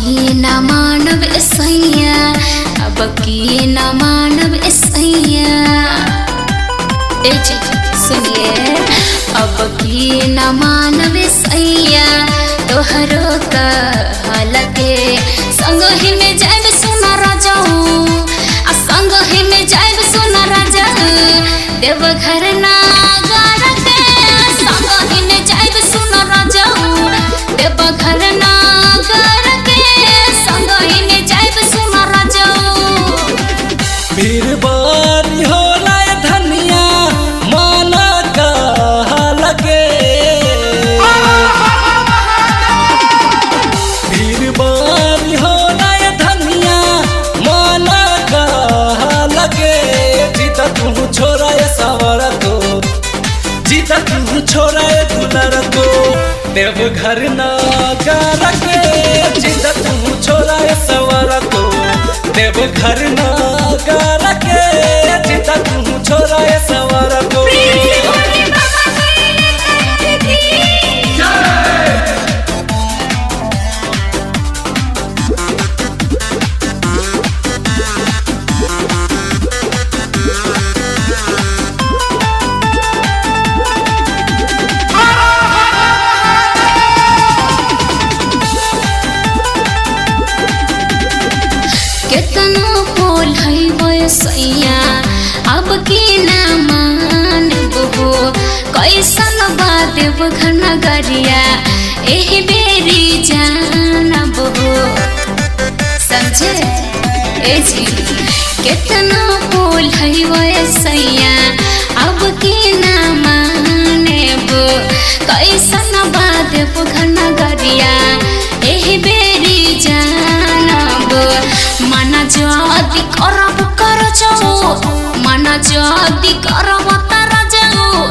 की न मानव सैया, अब की न मानव सैया। ए जी सुनिए, अब की न मानव सैया, तोहरो का हालके संग ही में जाए सुना राजाऊ, आ संग ही में जाए सुना राजा देवघर नागर के संग ही में जाए सुना राजाऊ, देवघर नागर के संग ही में जाए सुना राजाऊ। भीड़ बारी होला धनिया माना का हालके, भीड़ बारी होला धनिया माना का हालके। जीता तू छोरा ये सवार को, जीता तू छोरा ये दुलार को, देवघर नागर के। जीता तू छोरा ये सवार को, देवघर नागर के। जीता तू छोरा ये सवार को। केतनो बोल है सैया, अब की न मानबो, कैसन बात देवघर नगरिया एही बेरी जानबो। समझे ए जी, केतनो बोल है सैया, अब की न मानबो, कैसन बात देवघर नगरिया एही बेरी जानबो। माना जदी करब कर जाओ, माना जदी करब तर जाओ।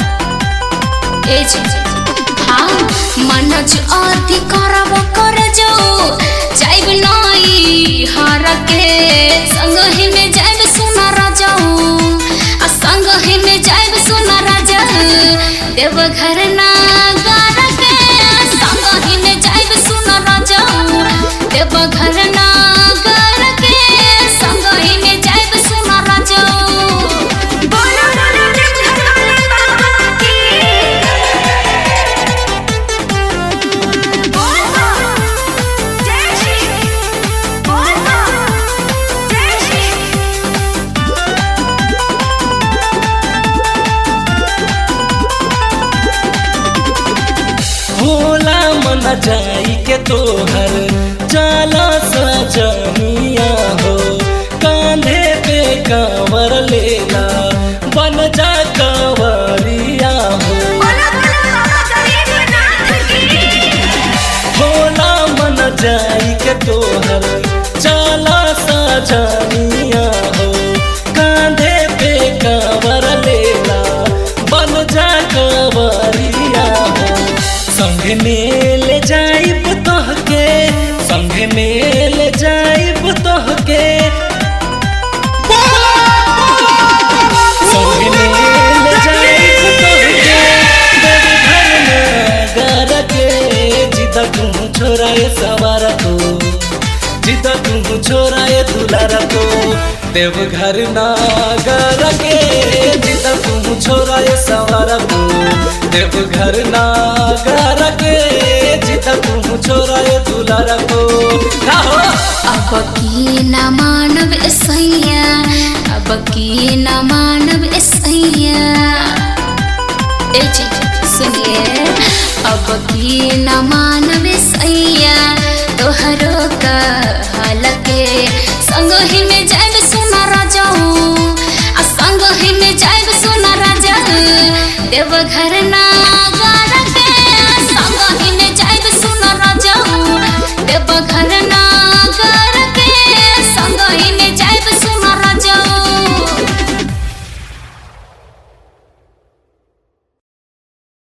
ए जी हाँ, माना जदी करब कर जाओ, जाइब नई हर के संग ही में जाइब सुना राजाऊ, आ संग ही में जाइब सुना राजा देवघर नागर के संग ही में जाइब सुना राजाऊ, देवघर नागर के संग ही में जाइब सुना राजाऊ। बोलो बोलो देवघर बाबा की, बोलो जय श्री, बोलो जय श्री। होला मन जाई के तोहर जाला सजनिया हो, कांधे पे कांवर लेला बन जा कांवरिया हो। होला मन जाई के तोहर जाला सजनिया हो, कांधे पे कांवर लेला बन जा कांवरिया हो। संग में ले जाइब तोहके, संग में ले जाइब तोहके, संग में ले जाइब तोहके, देवघर नागर के। जीता तू छोरा ये सवार को, जीता तू छोरा ये दुलार को, देवघर नागर के। जीता तू छोरा ये सवार को, देवघर नागर के। जीता तू छोरा ये दुलार को। अब की न मानव सैया, अब की न मानव सैया। ए जी सुनिए, अब की न मानव सैया, तोहरो का हालके संग ही में जाए सुना राजाऊ, आ संग ही में जाए सुना राजा देवघर ना